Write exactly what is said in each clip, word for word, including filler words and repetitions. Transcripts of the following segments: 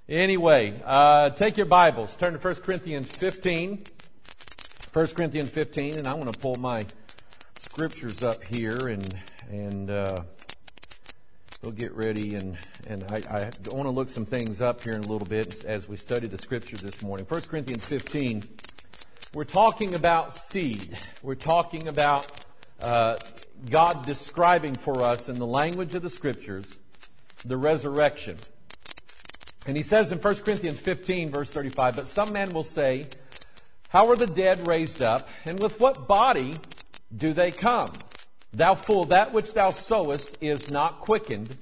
Anyway, uh, take your Bibles. Turn to First Corinthians fifteen. First Corinthians fifteen, and I want to pull my scriptures up here, and and uh, we'll get ready. And and I, I want to look some things up here in a little bit as we study the scripture this morning. First Corinthians fifteen. We're talking about seed. We're talking about uh, God describing for us in the language of the scriptures the resurrection. And he says in First Corinthians fifteen, verse thirty-five, "But some men will say, how are the dead raised up? And with what body do they come? Thou fool, that which thou sowest is not quickened,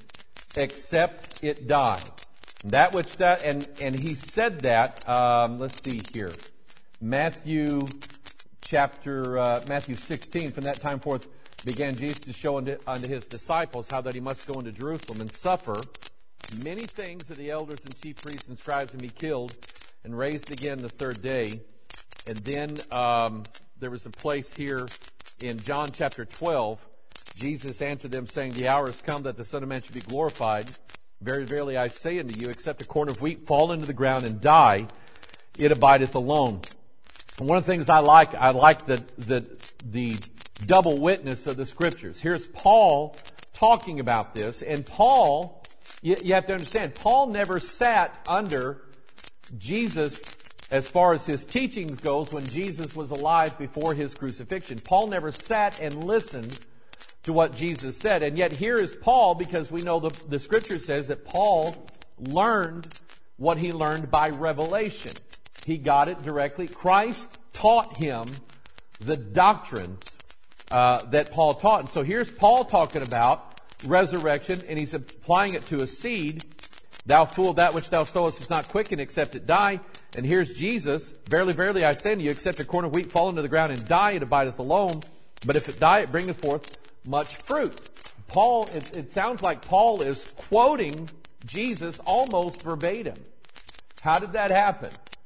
except it die." That which that, and, and he said that, um, let's see here. Matthew chapter, uh, Matthew sixteen, "From that time forth began Jesus to show unto, unto his disciples how that he must go into Jerusalem and suffer many things of the elders and chief priests and scribes, and be killed and raised again the third day." And then um, there was a place here in John chapter twelve. Jesus answered them, saying, "The hour has come that the Son of Man should be glorified. Very verily I say unto you, except a corn of wheat fall into the ground and die, it abideth alone." And one of the things I like, I like the the the double witness of the scriptures. Here's Paul talking about this, and Paul, you, you have to understand, Paul never sat under Jesus as far as his teachings goes when Jesus was alive before his crucifixion. Paul never sat and listened to what Jesus said. And yet here is Paul, because we know the, the scripture says that Paul learned what he learned by revelation. He got it directly. Christ taught him the doctrines uh, that Paul taught. And so here's Paul talking about resurrection, and he's applying it to a seed. "Thou fool, that which thou sowest is not quickened, except it die." And here's Jesus, "Verily, verily, I say unto you, except a corn of wheat fall into the ground and die, it abideth alone. But if it die, it bringeth forth much fruit." Paul, it, it sounds like Paul is quoting Jesus almost verbatim. How did that happen?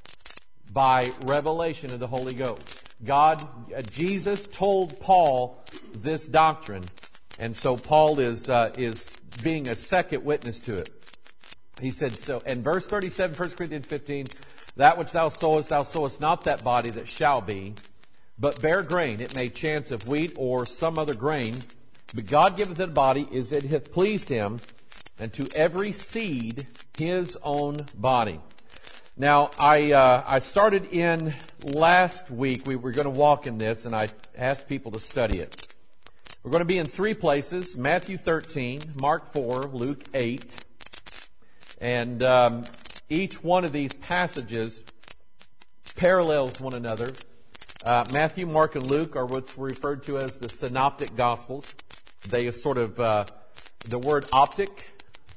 By revelation of the Holy Ghost. God, uh, Jesus told Paul this doctrine, and so Paul is uh, is being a second witness to it. He said so. In verse thirty-seven, First Corinthians fifteen, "That which thou sowest, thou sowest not that body that shall be, but bare grain. It may chance of wheat or some other grain. But God giveth it a body as it hath pleased him, and to every seed his own body." Now, I uh, I started in last week. We were going to walk in this, and I asked people to study it. We're going to be in three places: Matthew thirteen, Mark four, Luke eight. And um, each one of these passages parallels one another. Uh, Matthew, Mark, and Luke are what's referred to as the synoptic gospels. They are sort of, uh, the word optic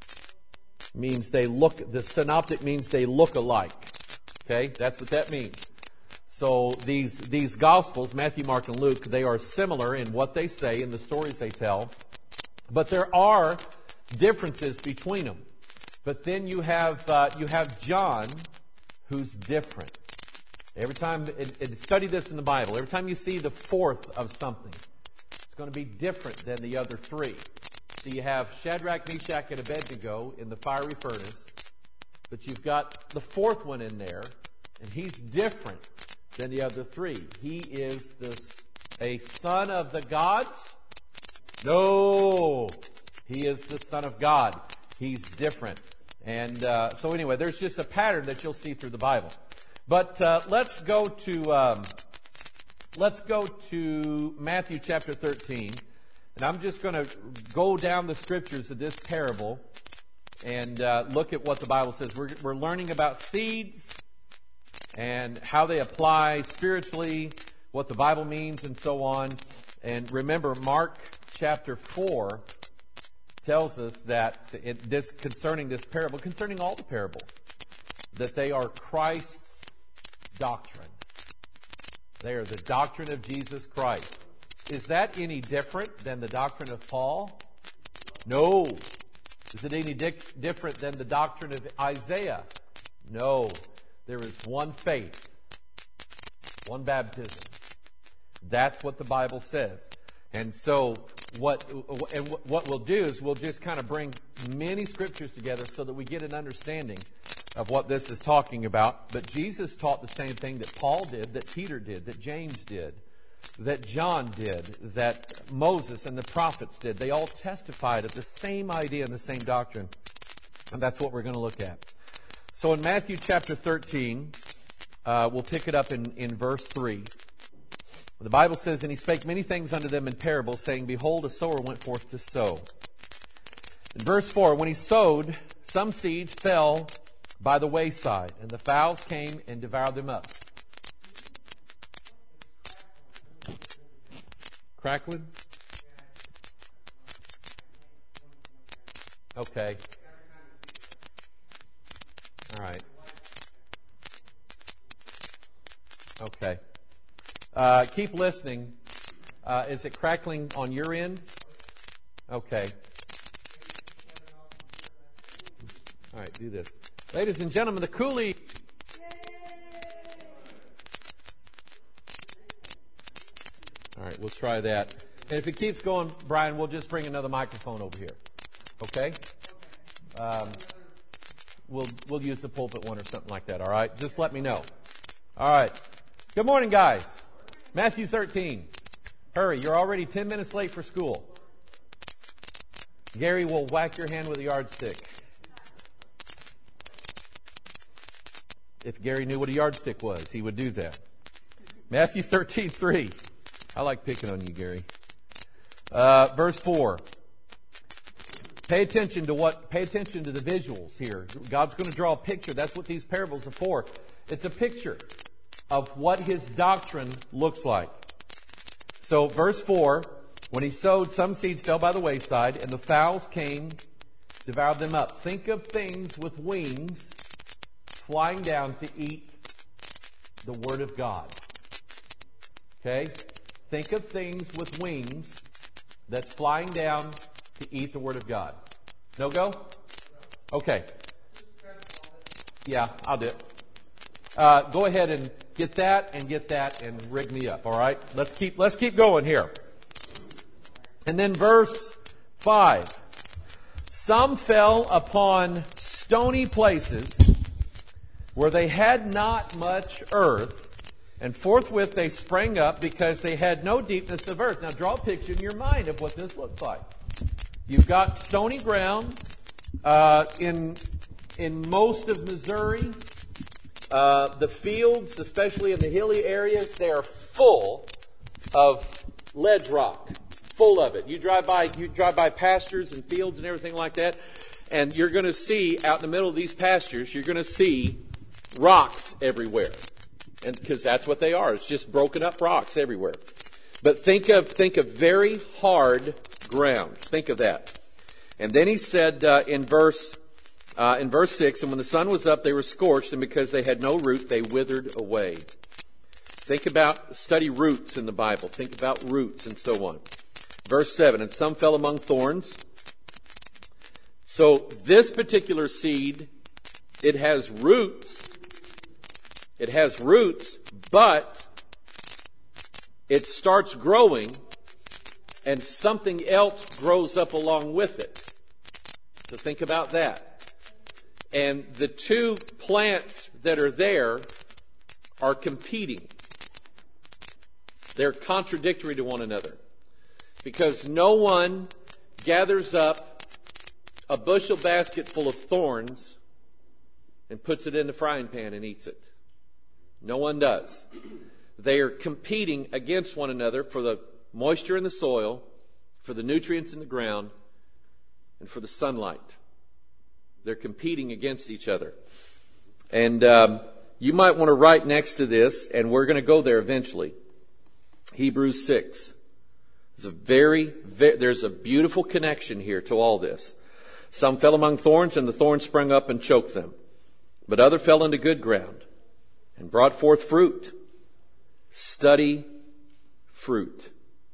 means they look, the synoptic means they look alike. Okay, that's what that means. So these, these gospels, Matthew, Mark, and Luke, they are similar in what they say and the stories they tell. But there are differences between them. But then you have uh, you have John, who's different. Every time, and, and study this in the Bible, every time you see the fourth of something, it's going to be different than the other three. So you have Shadrach, Meshach, and Abednego in the fiery furnace, but you've got the fourth one in there, and he's different than the other three. He is this, a son of the gods? No! He is the Son of God. He's different. And uh, so anyway, there's just a pattern that you'll see through the Bible. But uh, let's go to um, let's go to Matthew chapter thirteen, and I'm just going to go down the scriptures of this parable and uh, look at what the Bible says. We're we're learning about seeds and how they apply spiritually, what the Bible means, and so on. And remember, Mark chapter four tells us that it, this concerning this parable, concerning all the parables, that they are Christ's doctrine. They are the doctrine of Jesus Christ. Is that any different than the doctrine of Paul? No. Is it any di- different than the doctrine of Isaiah? No. There is one faith, one baptism. That's what the Bible says. And so what and what we'll do is we'll just kind of bring many scriptures together so that we get an understanding of what this is talking about. But Jesus taught the same thing that Paul did, that Peter did, that James did, that John did, that Moses and the prophets did. They all testified of the same idea and the same doctrine. And that's what we're going to look at. So in Matthew chapter thirteen, uh, we'll pick it up in, in verse three. The Bible says, "And he spake many things unto them in parables, saying, Behold, a sower went forth to sow. In verse four, when he sowed, some seeds fell by the wayside, and the fowls came and devoured them up." Crackling? Okay. All right. Okay. Uh, keep listening. Uh, is it crackling on your end? Okay. All right, do this. Ladies and gentlemen, the Cooley. All right, we'll try that. And if it keeps going, Brian, we'll just bring another microphone over here. Okay? Um, we'll we'll use the pulpit one or something like that, all right? Just let me know. All right. Good morning, guys. Matthew thirteen. Hurry, you're already ten minutes late for school. Gary will whack your hand with a yardstick. If Gary knew what a yardstick was, he would do that. Matthew thirteen three. I like picking on you, Gary. Uh, verse four. Pay attention to what, pay attention to the visuals here. God's going to draw a picture. That's what these parables are for. It's a picture of what his doctrine looks like. So verse four, when he sowed, some seeds fell by the wayside, and the fowls came, devoured them up. Think of things with wings flying down to eat the Word of God. Okay? Think of things with wings that's flying down to eat the Word of God. No go? Okay. Yeah, I'll do it. Uh, go ahead and get that and get that and rig me up. All right? Let's keep let's keep going here. And then verse five. Some fell upon stony places where they had not much earth, and forthwith they sprang up because they had no deepness of earth. Now draw a picture in your mind of what this looks like. You've got stony ground uh, in in most of Missouri. Uh, the fields, especially in the hilly areas, they are full of ledge rock, full of it. You drive by, you drive by pastures and fields and everything like that, and you're going to see out in the middle of these pastures, you're going to see rocks everywhere, and because that's what they are. It's just broken up rocks everywhere. But think of think of very hard ground. Think of that. And then he said uh, in verse uh, in verse six, and when the sun was up, they were scorched, and because they had no root, they withered away. Think about study roots in the Bible. Think about roots and so on. Verse seven, and some fell among thorns. So this particular seed, it has roots. It has roots, but it starts growing and something else grows up along with it. So think about that. And the two plants that are there are competing. They're contradictory to one another. Because no one gathers up a bushel basket full of thorns and puts it in the frying pan and eats it. No one does. They are competing against one another for the moisture in the soil, for the nutrients in the ground, and for the sunlight. They're competing against each other. And um, you might want to write next to this, and we're going to go there eventually. Hebrews six. There's a very, very, there's a beautiful connection here to all this. Some fell among thorns, and the thorns sprung up and choked them. But other fell into good ground and brought forth fruit. Study fruit.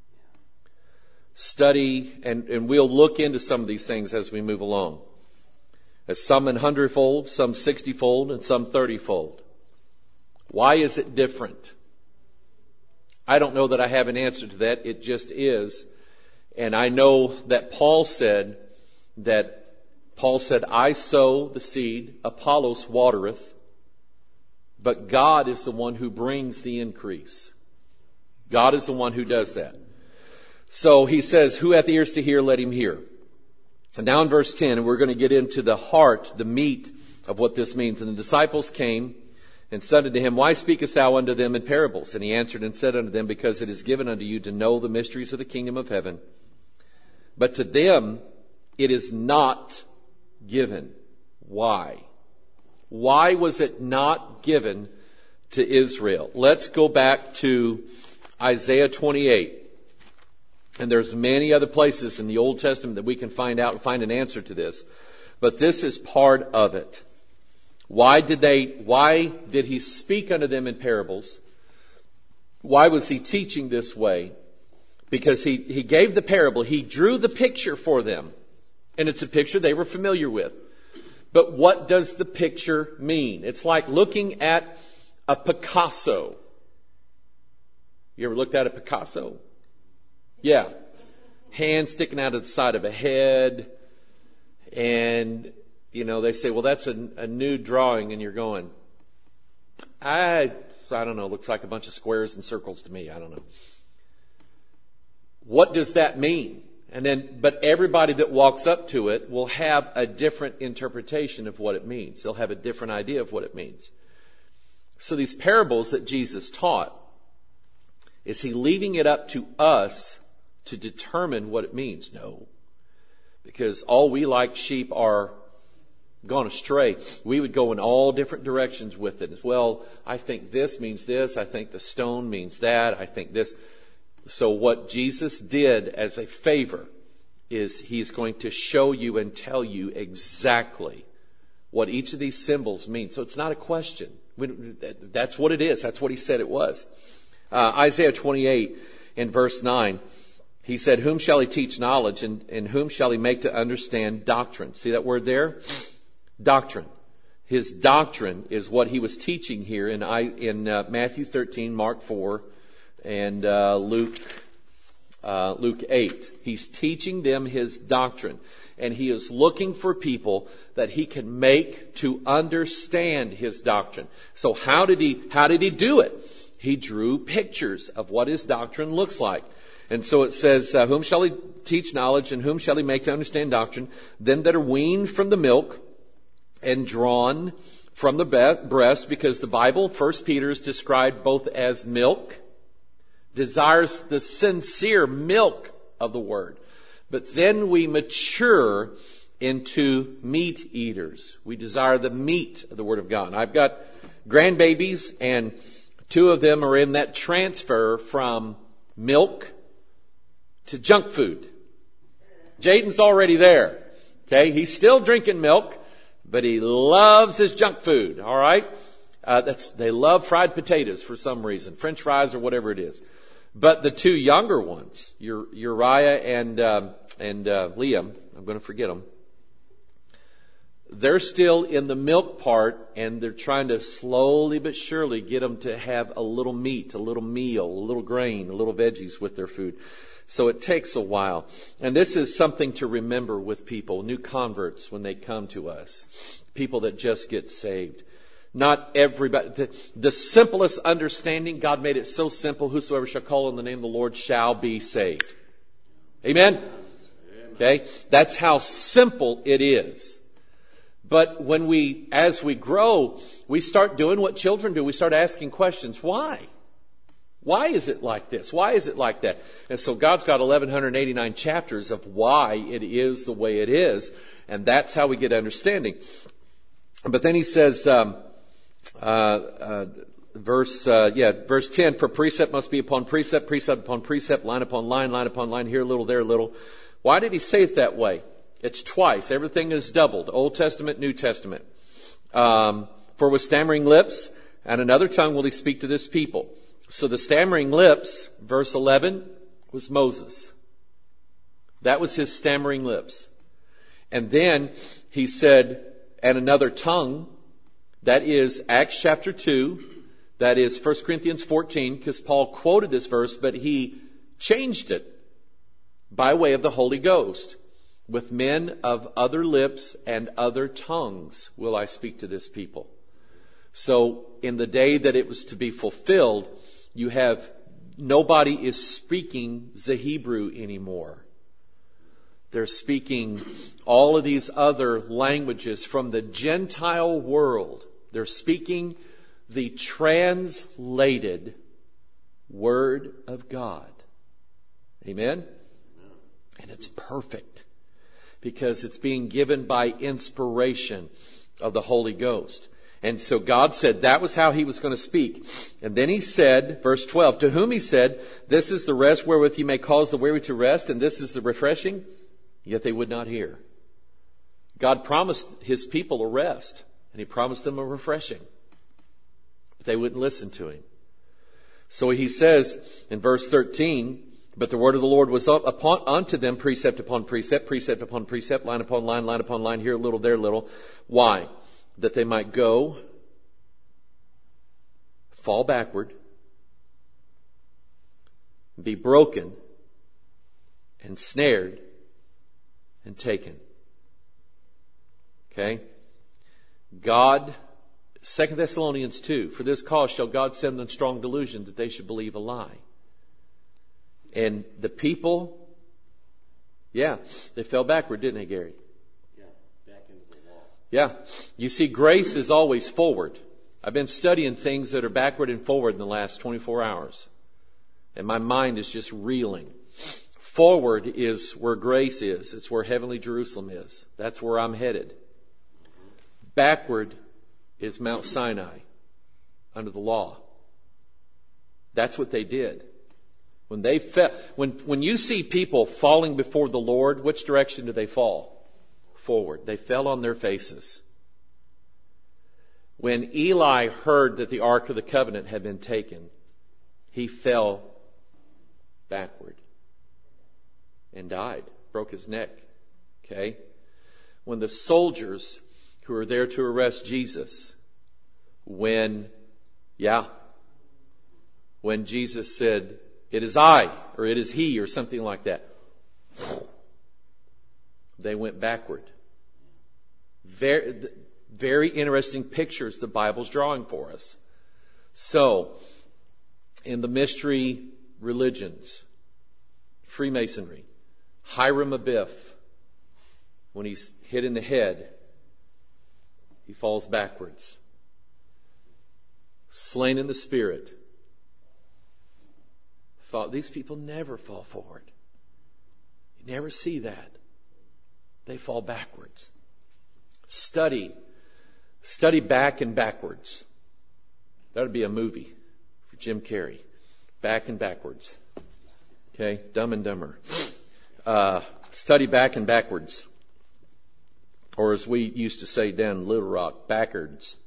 Study, and, and we'll look into some of these things as we move along. As some in hundredfold, some sixtyfold, and some thirtyfold. Why is it different? I don't know that I have an answer to that. It just is. And I know that Paul said that Paul said, I sow the seed, Apollos watereth, but God is the one who brings the increase. God is the one who does that. So he says, who hath ears to hear, let him hear. And now in verse ten, we're going to get into the heart, the meat of what this means. And the disciples came and said unto him, why speakest thou unto them in parables? And he answered and said unto them, because it is given unto you to know the mysteries of the kingdom of heaven. But to them it is not given. Why? Why was it not given to Israel? Let's go back to Isaiah twenty-eight. And there's many other places in the Old Testament that we can find out and find an answer to this. But this is part of it. Why did they, why did he speak unto them in parables? Why was he teaching this way? Because he, he gave the parable. He drew the picture for them. And it's a picture they were familiar with. But what does the picture mean? It's like looking at a Picasso. You ever looked at a Picasso? Yeah. Hand sticking out of the side of a head. And, you know, they say, well, that's a, a nude drawing. And you're going, I, I don't know, looks like a bunch of squares and circles to me. I don't know. What does that mean? And then, but everybody that walks up to it will have a different interpretation of what it means. They'll have a different idea of what it means. So these parables that Jesus taught, is he leaving it up to us to determine what it means? No. Because all we like sheep are gone astray. We would go in all different directions with it as well. I think this means this. I think the stone means that. I think this. So what Jesus did as a favor is he's going to show you and tell you exactly what each of these symbols mean. So it's not a question. That's what it is. That's what he said it was. Uh, Isaiah twenty-eight in verse nine, he said, whom shall he teach knowledge, and, and whom shall he make to understand doctrine? See that word there? Doctrine. His doctrine is what he was teaching here in, I, in uh, Matthew thirteen, Mark four, and uh, Luke, uh, Luke eight. He's teaching them his doctrine. And he is looking for people that he can make to understand his doctrine. So how did he, how did he do it? He drew pictures of what his doctrine looks like. And so it says, uh, whom shall he teach knowledge, and whom shall he make to understand doctrine? Them that are weaned from the milk and drawn from the breast, because the Bible, First Peter, is described both as milk, desires the sincere milk of the word. But then we mature into meat eaters. We desire the meat of the Word of God. I've got grandbabies, and two of them are in that transfer from milk to junk food. Jaden's already there. Okay, he's still drinking milk, but he loves his junk food. All right, uh, that's they love fried potatoes for some reason, French fries or whatever it is. But the two younger ones, Uriah and um, and uh, Liam, I'm going to forget them. They're still in the milk part, and they're trying to slowly but surely get them to have a little meat, a little meal, a little grain, a little veggies with their food. So it takes a while. And this is something to remember with people, new converts when they come to us, people that just get saved. Not everybody. The, the simplest understanding, God made it so simple, whosoever shall call on the name of the Lord shall be saved. Amen? Okay? That's how simple it is. But when we, as we grow, we start doing what children do. We start asking questions. Why? Why is it like this? Why is it like that? And so God's got eleven eighty-nine chapters of why it is the way it is. And that's how we get understanding. But then he says, um, uh, uh, verse, uh, yeah, verse ten, for precept must be upon precept, precept upon precept, line upon line, line upon line, here a little, there a little. Why did he say it that way? It's twice. Everything is doubled. Old Testament, New Testament. Um, for with stammering lips and another tongue will he speak to this people. So the stammering lips, verse eleven, was Moses. That was his stammering lips. And then he said, and another tongue, that is Acts chapter two, that is First Corinthians fourteen, because Paul quoted this verse, but he changed it by way of the Holy Ghost. With men of other lips and other tongues will I speak to this people. So in the day that it was to be fulfilled, you have nobody is speaking the Hebrew anymore. They're speaking all of these other languages from the Gentile world. They're speaking the translated Word of God. Amen? And it's perfect because it's being given by inspiration of the Holy Ghost. And so God said that was how He was going to speak. And then He said, verse twelve, to whom He said, this is the rest wherewith you may cause the weary to rest, and this is the refreshing. Yet they would not hear. God promised His people a rest, and He promised them a refreshing. But they wouldn't listen to Him. So He says in verse thirteen, but the word of the Lord was up upon unto them, precept upon precept, precept upon precept, line upon line, line upon line, here a little, there a little. Why? That they might go, fall backward, be broken, and snared, and taken. Okay? God, Second Thessalonians two, for this cause shall God send them strong delusion that they should believe a lie. And the people, yeah, they fell backward, didn't they, Gary? Yeah, back into the wall. Yeah. You see, grace is always forward. I've been studying things that are backward and forward in the last twenty-four hours. And my mind is just reeling. Forward is where grace is. It's where heavenly Jerusalem is. That's where I'm headed. Backward is Mount Sinai under the law. That's what they did. When they fell, when, when you see people falling before the Lord, which direction do they fall? Forward. They fell on their faces. When Eli heard that the Ark of the Covenant had been taken, he fell backward and died, broke his neck. Okay? When the soldiers who were there to arrest Jesus, when, yeah, when Jesus said, it is I, or it is he, or something like that, they went backward. Very, very interesting pictures the Bible's drawing for us. So, in the mystery religions, Freemasonry, Hiram Abiff, when he's hit in the head, he falls backwards. Slain in the Spirit. These people never fall forward. You never see that. They fall backwards. Study. Study back and backwards. That would be a movie for Jim Carrey. Back and backwards. Okay? Dumb and Dumber. Uh, study back and backwards. Or as we used to say down in Little Rock, backwards.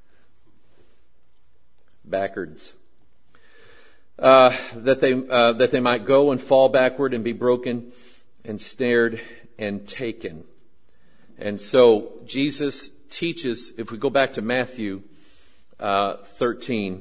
Backwards. Uh, that they uh, that they might go and fall backward and be broken and snared and taken. And so Jesus teaches, if we go back to Matthew uh, thirteen,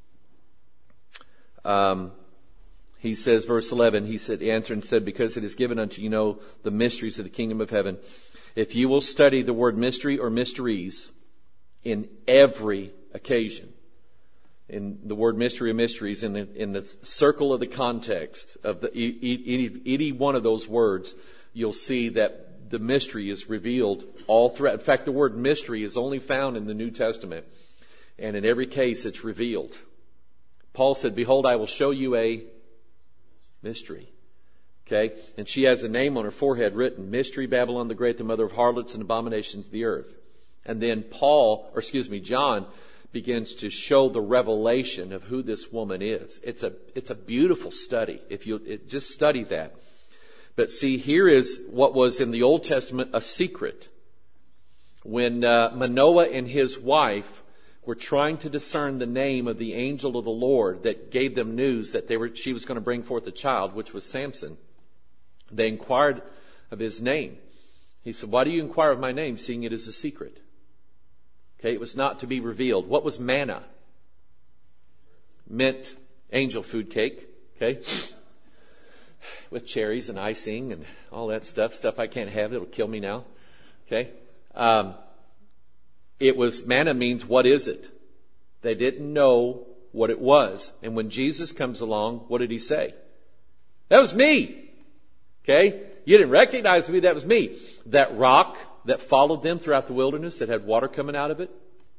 um, he says, verse eleven, he said, answered and said, because it is given unto you know the mysteries of the kingdom of heaven. If you will study the word mystery or mysteries in every occasion, in the word mystery or mysteries, in the in the circle of the context of the any, any one of those words, you'll see that the mystery is revealed all throughout. In fact, the word mystery is only found in the New Testament, and in every case it's revealed. Paul said, behold, I will show you a mystery. Okay? And she has a name on her forehead written, Mystery, Babylon the Great, the mother of harlots and abominations of the earth. And then Paul, or excuse me, John, begins to show the revelation of who this woman is. It's a it's a beautiful study. If you it, just study that. But see, here is what was in the Old Testament a secret. When uh, Manoah and his wife were trying to discern the name of the angel of the Lord that gave them news that they were she was going to bring forth a child, which was Samson, they inquired of his name. He said, "Why do you inquire of my name, seeing it is a secret?" Okay, it was not to be revealed. What was manna? Meant angel food cake. Okay. with cherries and icing and all that stuff, stuff I can't have. It'll kill me now. Okay. Um, it was, manna means, what is it? They didn't know what it was. And when Jesus comes along, what did he say? That was me. Okay. You didn't recognize me. That was me. That rock that followed them throughout the wilderness that had water coming out of it.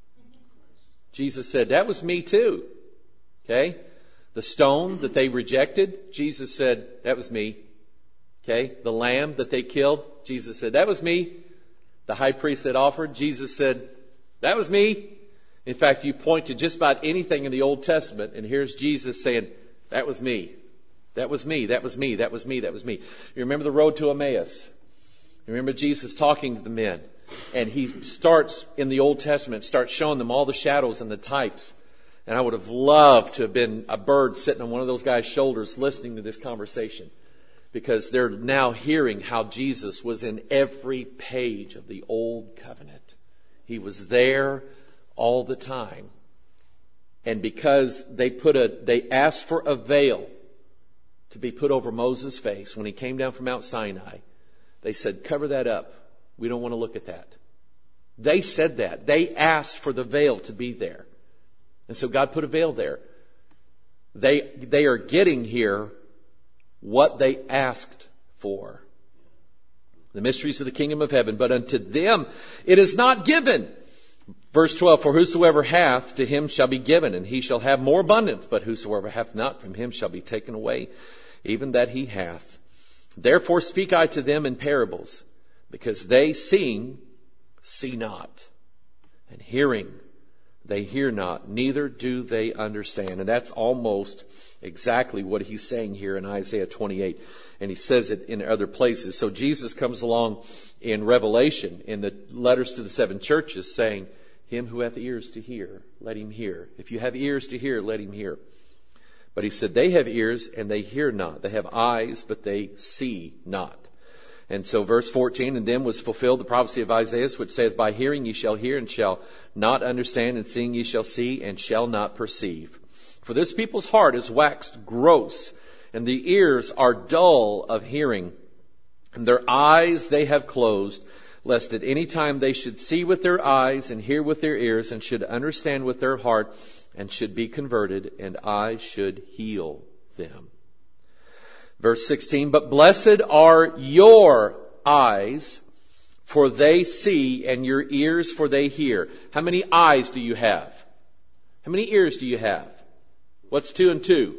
Jesus said, that was me too. Okay. The stone that they rejected, Jesus said, that was me. Okay. The lamb that they killed, Jesus said, that was me. The high priest that offered, Jesus said, that was me. In fact, you point to just about anything in the Old Testament, and here's Jesus saying, that was me. That was me. That was me. That was me. That was me. You remember the road to Emmaus? You remember Jesus talking to the men, and he starts in the Old Testament, starts showing them all the shadows and the types. And I would have loved to have been a bird sitting on one of those guys' shoulders listening to this conversation, because they're now hearing how Jesus was in every page of the Old Covenant. He was there all the time. And because they put a, they asked for a veil to be put over Moses' face when he came down from Mount Sinai, they said, cover that up. We don't want to look at that. They said that. They asked for the veil to be there. And so God put a veil there. They, they are getting here what they asked for. The mysteries of the kingdom of heaven. But unto them it is not given. Verse twelve, for whosoever hath, to him shall be given, and he shall have more abundance. But whosoever hath not, from him shall be taken away, even that he hath. Therefore speak I to them in parables, because they seeing, see not, and hearing, they hear not, neither do they understand. And that's almost exactly what he's saying here in Isaiah twenty-eight. And he says it in other places. So Jesus comes along in Revelation, in the letters to the seven churches, saying, him who hath ears to hear, let him hear. If you have ears to hear, let him hear. But he said, they have ears and they hear not. They have eyes, but they see not. And so verse fourteen, and then was fulfilled the prophecy of Isaiah, which saith, by hearing ye shall hear and shall not understand, and seeing ye shall see and shall not perceive. For this people's heart is waxed gross, and the ears are dull of hearing, and their eyes they have closed, lest at any time they should see with their eyes and hear with their ears, and should understand with their heart, and should be converted, and I should heal them. Verse sixteen, but blessed are your eyes, for they see, and your ears, for they hear. How many eyes do you have? How many ears do you have? What's two and two?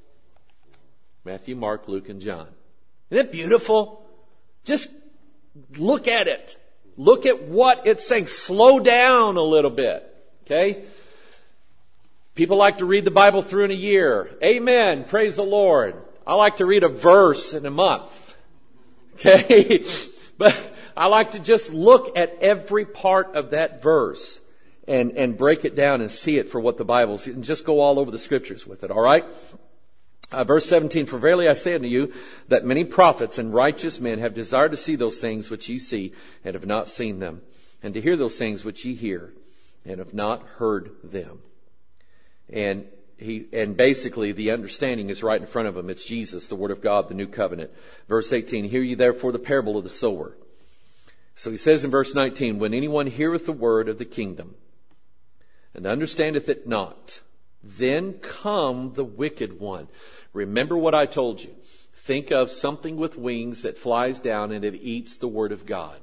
Matthew, Mark, Luke, and John. Isn't it beautiful? Just look at it. Look at what it's saying. Slow down a little bit. Okay? People like to read the Bible through in a year. Amen. Praise the Lord. I like to read a verse in a month. Okay? But I like to just look at every part of that verse and, and break it down and see it for what the Bible is, and just go all over the scriptures with it. All right? Uh, verse seventeen, for verily I say unto you that many prophets and righteous men have desired to see those things which ye see and have not seen them, and to hear those things which ye hear and have not heard them. And he, and basically the understanding is right in front of them. It's Jesus, the Word of God, the new covenant. Verse eighteen, hear ye therefore the parable of the sower. So he says in verse nineteen, when anyone heareth the word of the kingdom and understandeth it not, then come the wicked one. Remember what I told you. Think of something with wings that flies down and it eats the word of God.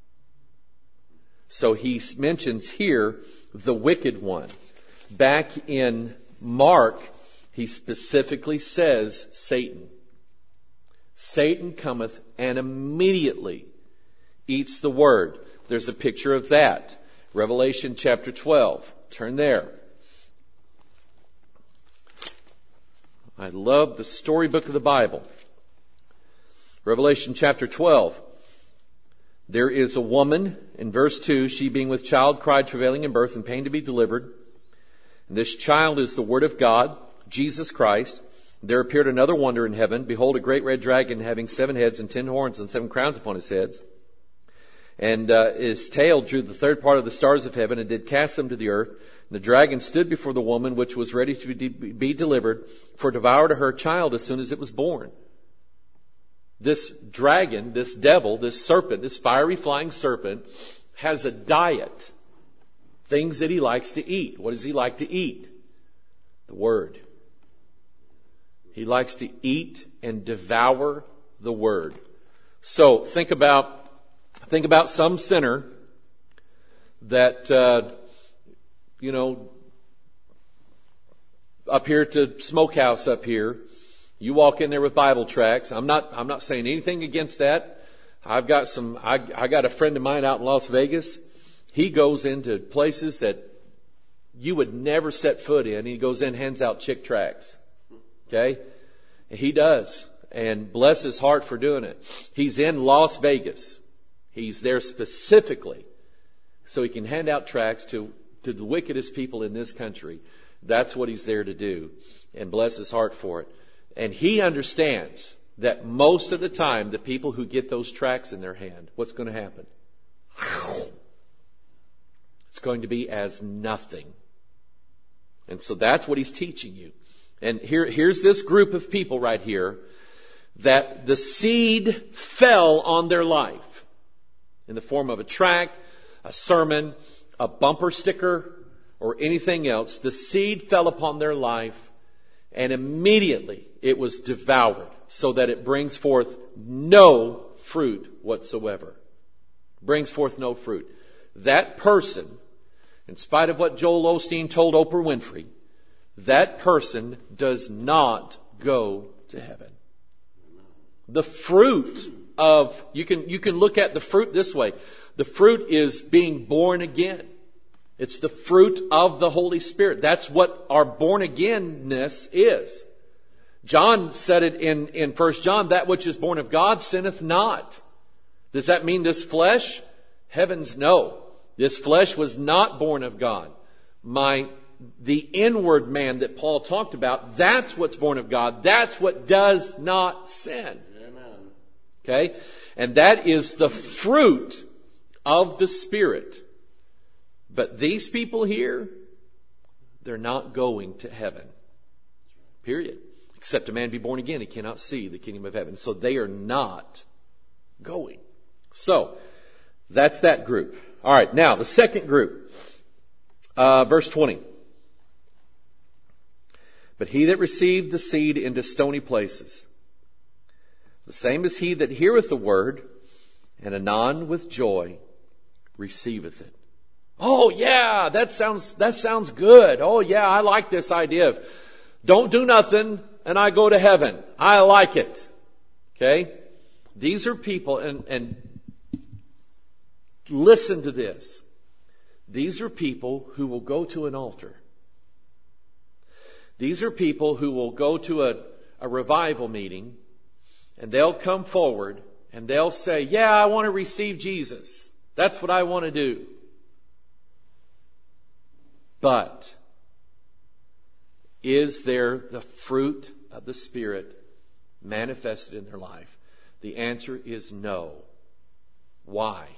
So he mentions here the wicked one. Back in Mark, he specifically says Satan. Satan cometh and immediately eats the word. There's a picture of that. Revelation chapter twelve. Turn there. I love the storybook of the Bible. Revelation chapter twelve. There is a woman, in verse two, she being with child cried, travailing in birth, and pain to be delivered. And this child is the Word of God, Jesus Christ. There appeared another wonder in heaven. Behold, a great red dragon having seven heads and ten horns and seven crowns upon his heads. And uh, his tail drew the third part of the stars of heaven and did cast them to the earth. And the dragon stood before the woman which was ready to be, be delivered, for to devour to her child as soon as it was born. This dragon, this devil, this serpent, this fiery flying serpent has a diet. Things that he likes to eat. What does he like to eat? The Word. He likes to eat and devour the Word. So think about, think about some sinner that, uh, you know, up here to Smokehouse up here, you walk in there with Bible tracts. I'm not, I'm not saying anything against that. I've got some, I, I got a friend of mine out in Las Vegas. He goes into places that you would never set foot in. He goes in, hands out chick tracts. Okay? He does. And bless his heart for doing it. He's in Las Vegas. He's there specifically so he can hand out tracts to, to the wickedest people in this country. That's what he's there to do. And bless his heart for it. And he understands that most of the time, the people who get those tracts in their hand, what's going to happen? It's going to be as nothing. And so that's what he's teaching you. And here, here's this group of people right here that the seed fell on their life in the form of a tract, a sermon, a bumper sticker, or anything else. The seed fell upon their life and immediately it was devoured so that it brings forth no fruit whatsoever. Brings forth no fruit. That person, in spite of what Joel Osteen told Oprah Winfrey, that person does not go to heaven. The fruit of, you can, you can look at the fruit this way. The fruit is being born again. It's the fruit of the Holy Spirit. That's what our born againness is. John said it in, in First John, that which is born of God sinneth not. Does that mean this flesh? Heavens no. This flesh was not born of God. My, the inward man that Paul talked about, that's what's born of God. That's what does not sin. Amen. Okay? And that is the fruit of the Spirit. But these people here, they're not going to heaven. Period. Except a man be born again, he cannot see the kingdom of heaven. So they are not going. So, that's that group. All right, now the second group. Uh, verse twenty. But he that received the seed into stony places, the same as he that heareth the word, and anon with joy receiveth it. Oh yeah, that sounds, that sounds good. Oh yeah, I like this idea of don't do nothing and I go to heaven. I like it. Okay? These are people, and, and listen to this. These are people who will go to an altar. These are people who will go to a, a revival meeting and they'll come forward and they'll say, yeah, I want to receive Jesus. That's what I want to do. But is there the fruit of the Spirit manifested in their life? The answer is no. Why?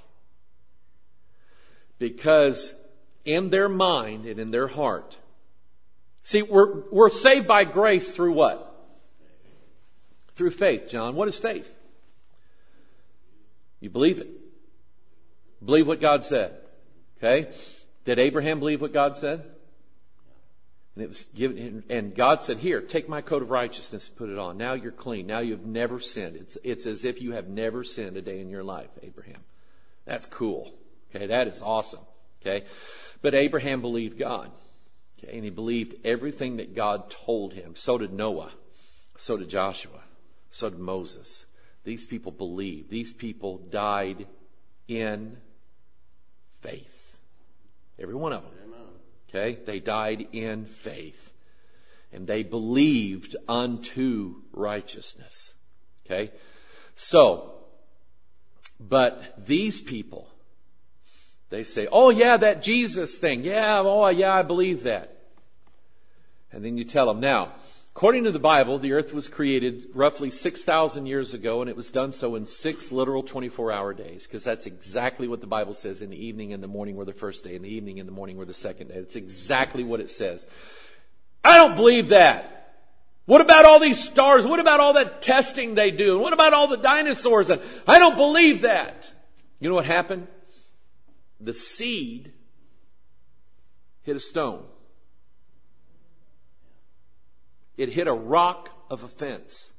Because in their mind and in their heart, see, we're, we're saved by grace through what? Through faith, John. What is faith? You believe it. Believe what God said. Okay? Did Abraham believe what God said? And it was given, and God said, here, take my coat of righteousness, put it on. Now you're clean. Now you've never sinned. It's, it's as if you have never sinned a day in your life, Abraham. That's cool. Okay, that is awesome. Okay. But Abraham believed God. Okay, and he believed everything that God told him. So did Noah. So did Joshua. So did Moses. These people believed. These people died in faith. Every one of them. Okay? They died in faith. And they believed unto righteousness. Okay? So, but these people, they say, oh yeah, that Jesus thing. Yeah, oh yeah, I believe that. And then you tell them, now, according to the Bible, the earth was created roughly six thousand years ago, and it was done so in six literal twenty-four hour days, because that's exactly what the Bible says. In the evening and the morning were the first day, in the evening and the morning were the second day. It's exactly what it says. I don't believe that. What about all these stars? What about all that testing they do? And what about all the dinosaurs? And I don't believe that. You know what happened? The seed hit a stone. It hit a rock of offense.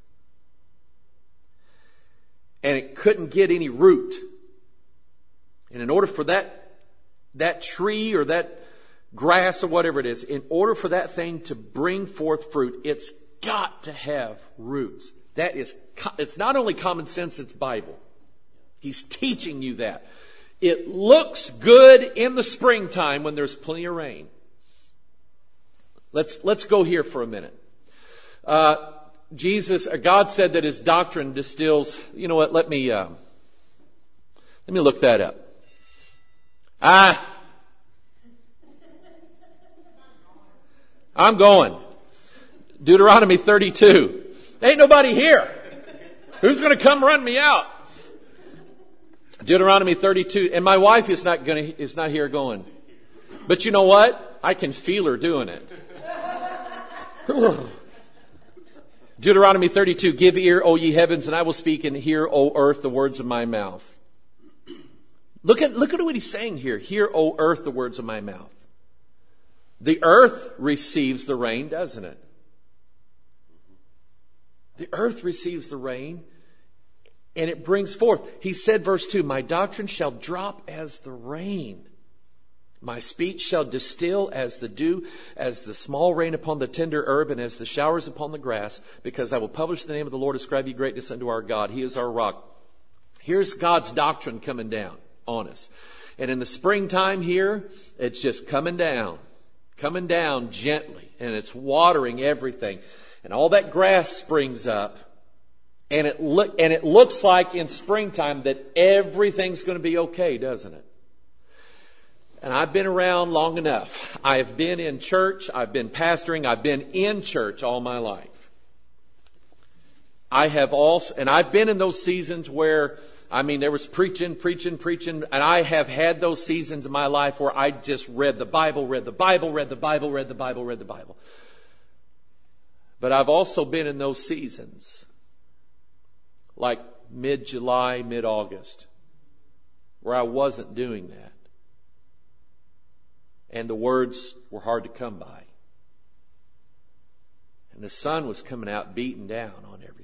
And it couldn't get any root. And in order for that, that tree or that grass or whatever it is, in order for that thing to bring forth fruit, it's got to have roots. That is, it's not only common sense, it's Bible. He's teaching you that. It looks good in the springtime when there's plenty of rain. Let's, let's go here for a minute. Uh, Jesus, uh, God said that His doctrine distills, you know what, let me, uh, let me look that up. Ah! I'm going. Deuteronomy thirty-two. Ain't nobody here. Who's going to come run me out? Deuteronomy thirty-two. And my wife is not going to, is not here going. But you know what? I can feel her doing it. Deuteronomy thirty-two. Give ear, O ye heavens, and I will speak, and hear, O earth, the words of my mouth. Look at, look at what he's saying here. Hear, O earth, the words of my mouth. The earth receives the rain, doesn't it? The earth receives the rain, and it brings forth. He said, verse two, my doctrine shall drop as the rain. My speech shall distill as the dew, as the small rain upon the tender herb, and as the showers upon the grass, because I will publish the name of the Lord, ascribe ye greatness unto our God. He is our rock. Here's God's doctrine coming down on us. And in the springtime here, it's just coming down. Coming down gently, and it's watering everything. And all that grass springs up, and it look and it looks like in springtime that everything's going to be okay, doesn't it? And I've been around long enough. I've been in church, I've been pastoring, I've been in church all my life. I have also, and I've been in those seasons where, I mean, there was preaching, preaching, preaching, and I have had those seasons in my life where I just read the Bible, read the Bible, read the Bible, read the Bible, read the Bible. But I've also been in those seasons, like mid-July, mid-August, where I wasn't doing that. And the words were hard to come by. And the sun was coming out beating down on everything.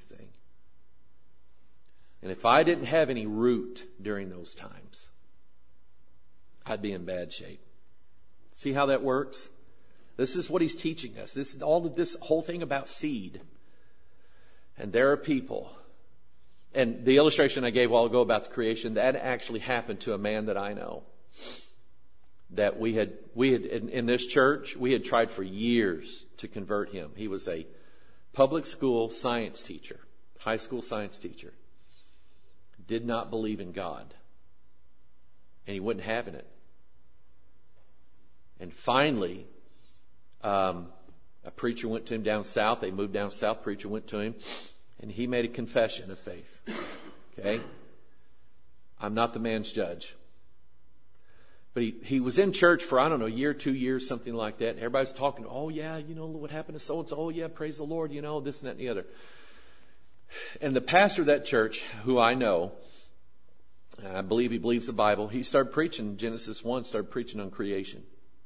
And if I didn't have any root during those times, I'd be in bad shape. See how that works? This is what he's teaching us. This is all of this whole thing about seed. And there are people, and the illustration I gave a while ago about the creation, that actually happened to a man that I know. That we had, we had in, in this church, we had tried for years to convert him. He was a public school science teacher, high school science teacher. Did not believe in God. And he wasn't having it. And finally, um, a preacher went to him down south. They moved down south. Preacher went to him. And he made a confession of faith. Okay? I'm not the man's judge. But he, he was in church for, I don't know, a year, two years, something like that. And everybody's talking, oh yeah, you know what happened to so-and-so. Oh yeah, praise the Lord, you know, this and that and the other. And the pastor of that church, who I know, I believe he believes the Bible, he started preaching Genesis one, started preaching on creation.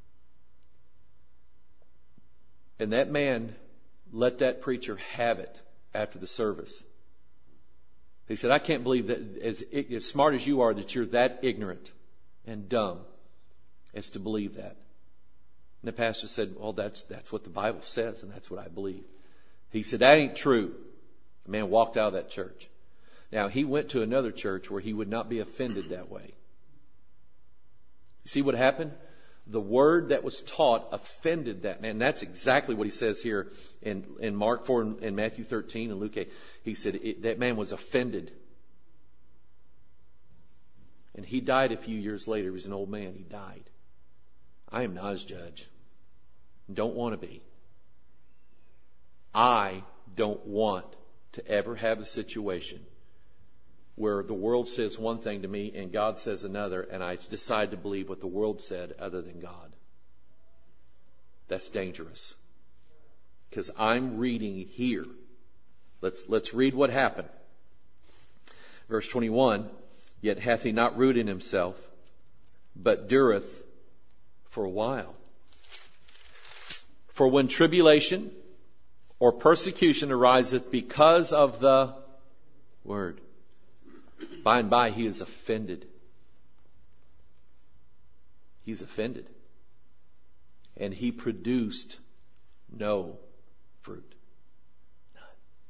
And that man let that preacher have it after the service. He said, I can't believe that as, as smart as you are, that you're that ignorant and dumb as to believe that. And the pastor said, well, that's, that's what the Bible says, and that's what I believe. He said, that ain't true. The man walked out of that church. Now, he went to another church where he would not be offended that way. You see what happened? The word that was taught offended that man. That's exactly what he says here in, in Mark four and, and Matthew thirteen and Luke eight. He said it, that man was offended. And he died a few years later. He was an old man. He died. I am not his judge. Don't want to be. I don't want to ever have a situation where the world says one thing to me and God says another, and I decide to believe what the world said other than God. That's dangerous. because I'm reading here. Let's, let's read what happened. Verse twenty-one, yet hath he not root in himself, but dureth for a while. For when tribulation or persecution ariseth because of the word, by and by he is offended. He's offended. And he produced no fruit. None.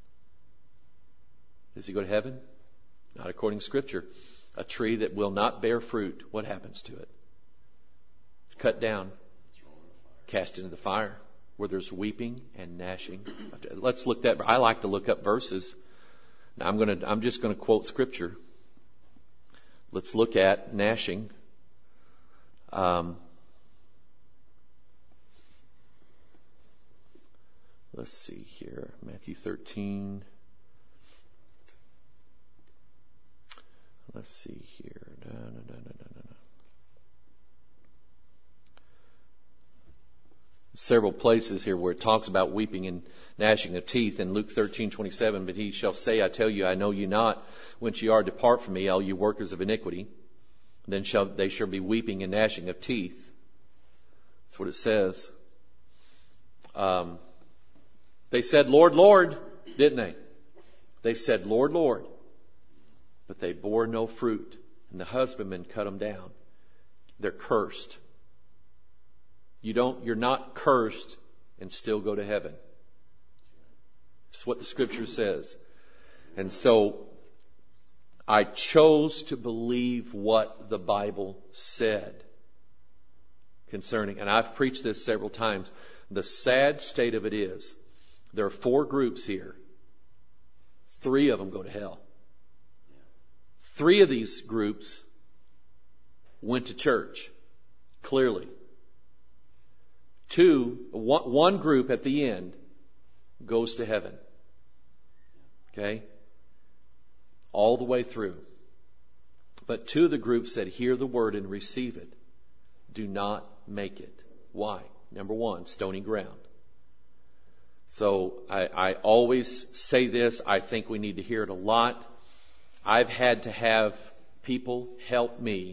Does he go to heaven? Not according to Scripture. A tree that will not bear fruit, what happens to it? It's cut down, cast into the fire, where there's weeping and gnashing. Let's look that. I like to look up verses. Now I'm going to. I'm just going to quote Scripture. Let's look at gnashing. Um, let's see here, Matthew thirteen. Let's see here. No, no, no, no, no, no. Several places here where it talks about weeping and gnashing of teeth. In Luke thirteen twenty-seven, but he shall say, I tell you, I know you not. Whence ye are, depart from me, all you workers of iniquity. Then shall they shall be weeping and gnashing of teeth. That's what it says. Um, they said, Lord, Lord, didn't they? They said, Lord, Lord. But they bore no fruit. And the husbandmen cut them down. They're cursed. You don't, you're not cursed and still go to heaven. It's what the Scripture says. And so I chose to believe what the Bible said concerning, and I've preached this several times. The sad state of it is, there are four groups here. Three of them go to hell. Three of these groups went to church, clearly. Two, one, one group at the end goes to heaven. Okay? All the way through. But two of the groups that hear the word and receive it do not make it. Why? Number one, stony ground. So I, I always say this. I think we need to hear it a lot. I've had to have people help me.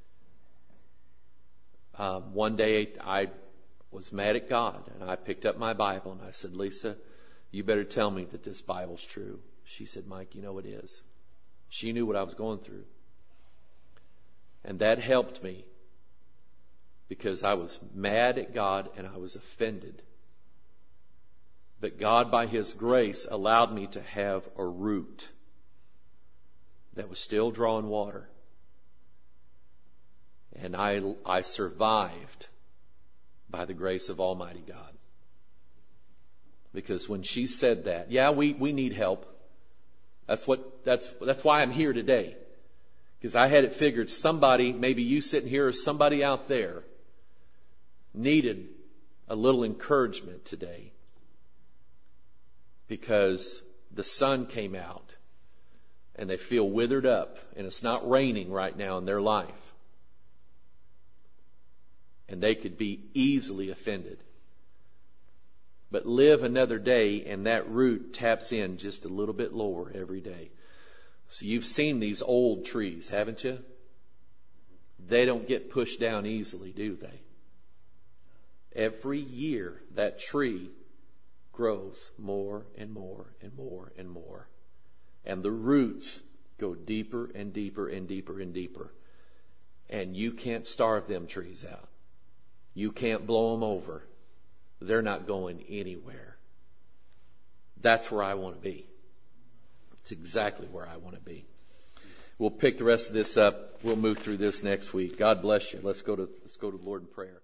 Um, one day I was mad at God, and I picked up my Bible and I said, Lisa, you better tell me that this Bible's true. She said, Mike, you know it is. She knew what I was going through. And that helped me because I was mad at God and I was offended. But God, by His grace, allowed me to have a root that was still drawing water. And I, I survived by the grace of Almighty God. Because when she said that, yeah, we, we need help. That's what, that's, that's why I'm here today. Because I had it figured somebody, maybe you sitting here or somebody out there, needed a little encouragement today. Because the sun came out and they feel withered up and it's not raining right now in their life. And they could be easily offended. But live another day and that root taps in just a little bit lower every day. So you've seen these old trees, haven't you? They don't get pushed down easily, do they? Every year that tree grows more and more and more and more. And the roots go deeper and deeper and deeper and deeper. And you can't starve them trees out. You can't blow them over. They're not going anywhere. That's where I want to be. It's exactly where I want to be. We'll pick the rest of this up. We'll move through this next week. God bless you. Let's go to let's go to the Lord in prayer.